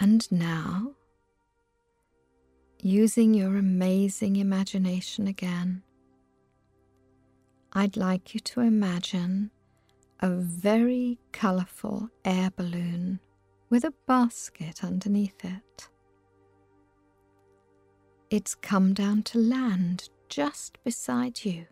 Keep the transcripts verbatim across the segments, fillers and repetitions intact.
And now, using your amazing imagination again, I'd like you to imagine a very colourful air balloon with a basket underneath it. It's come down to land just beside you.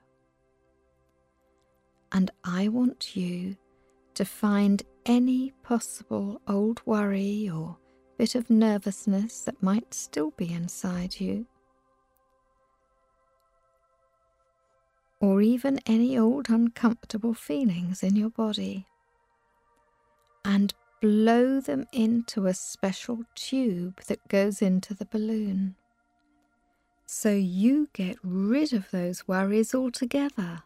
And I want you to find any possible old worry or bit of nervousness that might still be inside you, or even any old uncomfortable feelings in your body, and blow them into a special tube that goes into the balloon. So you get rid of those worries altogether.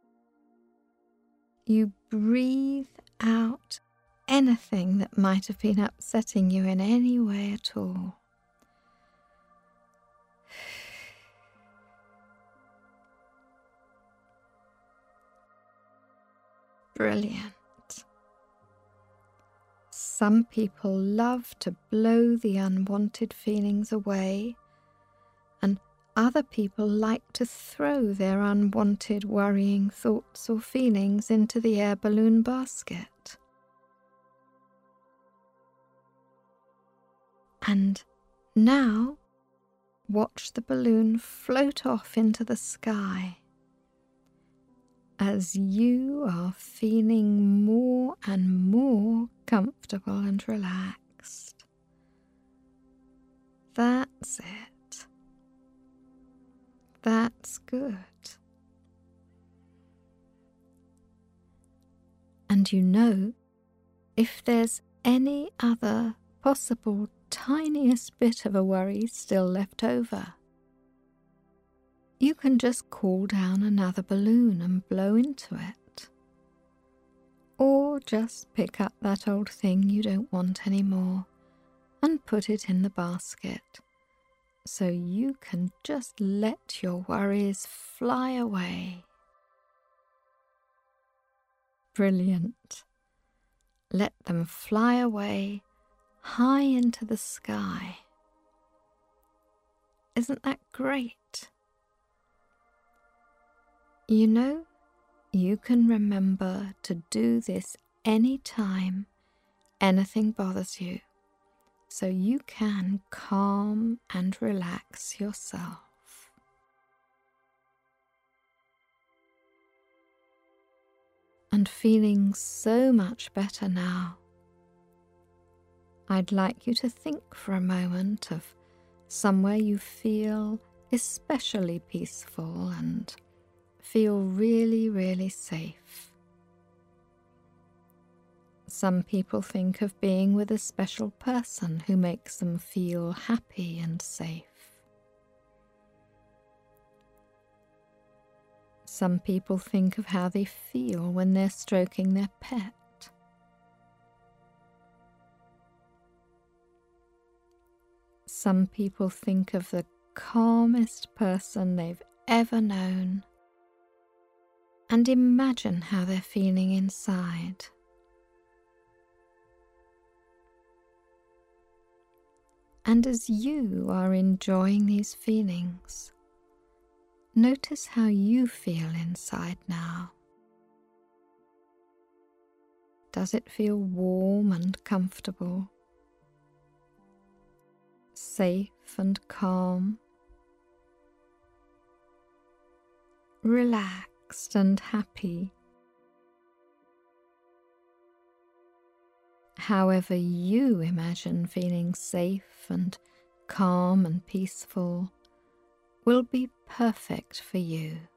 You breathe out anything that might have been upsetting you in any way at all. Brilliant. Some people love to blow the unwanted feelings away, and other people like to throw their unwanted worrying thoughts or feelings into the air balloon basket. And now, watch the balloon float off into the sky as you are feeling more and more comfortable and relaxed. That's it. That's good. And you know, if there's any other possible tiniest bit of a worry still left over, you can just call down another balloon and blow into it. Or just pick up that old thing you don't want anymore and put it in the basket, so you can just let your worries fly away. Brilliant. Let them fly away high into the sky. Isn't that great? You know, you can remember to do this any time anything bothers you, so you can calm and relax yourself. And feeling so much better now, I'd like you to think for a moment of somewhere you feel especially peaceful and feel really, really safe. Some people think of being with a special person who makes them feel happy and safe. Some people think of how they feel when they're stroking their pet. Some people think of the calmest person they've ever known and imagine how they're feeling inside. And as you are enjoying these feelings, notice how you feel inside now. Does it feel warm and comfortable? Safe and calm? Relaxed and happy? However you imagine feeling safe and calm and peaceful will be perfect for you.